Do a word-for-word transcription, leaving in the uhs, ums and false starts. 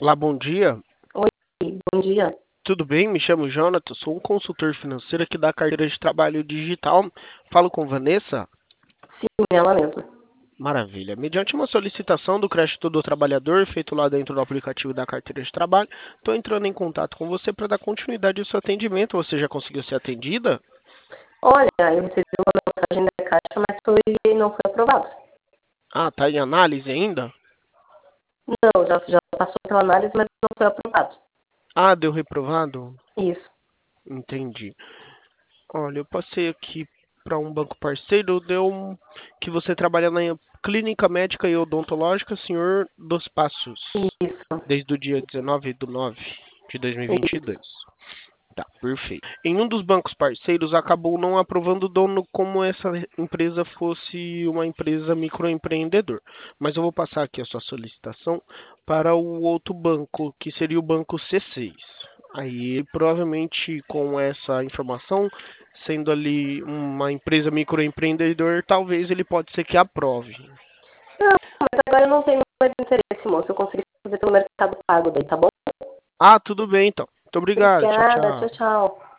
Olá, bom dia. Oi, bom dia. Tudo bem? Me chamo Jonathan, sou um consultor financeiro aqui da carteira de trabalho digital. Falo com Vanessa? Sim, ela mesma. Maravilha. Mediante uma solicitação do crédito do trabalhador feito lá dentro do aplicativo da carteira de trabalho, estou entrando em contato com você para dar continuidade ao seu atendimento. Você já conseguiu ser atendida? Olha, eu recebi uma mensagem da Caixa, mas foi, não foi aprovado. Ah, tá em análise ainda? Não, já, já passou pela análise, mas não foi aprovado. Ah, deu reprovado? Isso. Entendi. Olha, eu passei aqui para um banco parceiro, deu um- que você trabalha na Clínica Médica e Odontológica Senhor dos Passos, Isso. desde o dia dezenove de nove de Isso. dois mil e vinte e dois. Tá, perfeito. Em um dos bancos parceiros, acabou não aprovando o dono como essa empresa fosse uma empresa microempreendedor. Mas eu vou passar aqui a sua solicitação para o outro banco, que seria o banco C seis. Aí, provavelmente, com essa informação, sendo ali uma empresa microempreendedor, talvez ele pode ser que aprove. Não, mas agora eu não tenho mais interesse, moço. Eu consegui fazer pelo Mercado Pago daí, tá bom? Ah, tudo bem, então. Muito obrigado. Tchau, Obrigada. Tchau, tchau. tchau.